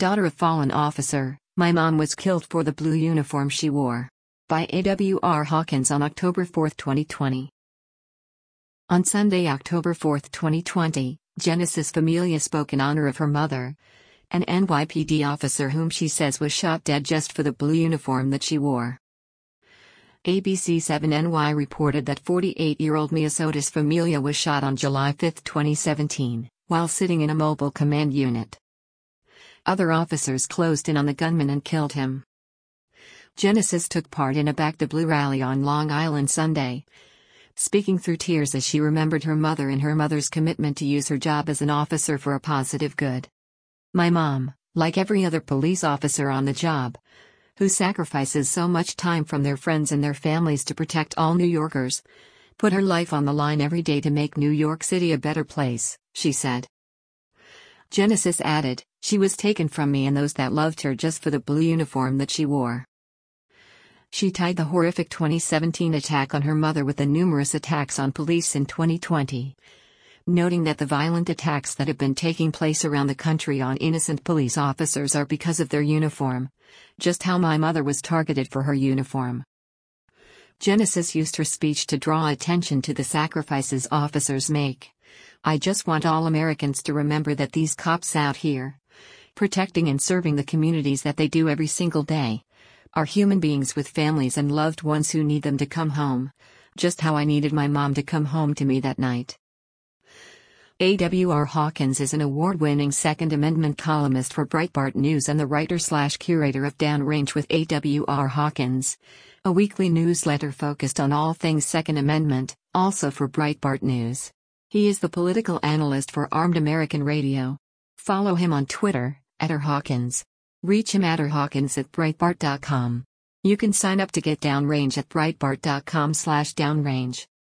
Daughter of fallen officer, my mom was killed for the blue uniform she wore. By A.W.R. Hawkins on October 4, 2020. On Sunday, October 4, 2020, Genesis Familia spoke in honor of her mother, an NYPD officer whom she says was shot dead just for the blue uniform that she wore. ABC7NY reported that 48-year-old Mia Sotis Familia was shot on July 5, 2017, while sitting in a mobile command unit. Other officers closed in on the gunman and killed him. Genesis took part in a Back the Blue rally on Long Island Sunday, speaking through tears as she remembered her mother and her mother's commitment to use her job as an officer for a positive good. My mom, like every other police officer on the job, who sacrifices so much time from their friends and their families to protect all New Yorkers, put her life on the line every day to make New York City a better place, she said. Genesis added, she was taken from me and those that loved her just for the blue uniform that she wore. She tied the horrific 2017 attack on her mother with the numerous attacks on police in 2020, noting that the violent attacks that have been taking place around the country on innocent police officers are because of their uniform, just how my mother was targeted for her uniform. Genesis used her speech to draw attention to the sacrifices officers make. I just want all Americans to remember that these cops out here, protecting and serving the communities that they do every single day, are human beings with families and loved ones who need them to come home, just how I needed my mom to come home to me that night. A.W.R. Hawkins is an award-winning Second Amendment columnist for Breitbart News and the writer/curator of Downrange with A.W.R. Hawkins, a weekly newsletter focused on all things Second Amendment, also for Breitbart News. He is the political analyst for Armed American Radio. Follow him on Twitter, @rhawkins. Reach him @rhawkins@breitbart.com. You can sign up to get Downrange at breitbart.com/downrange.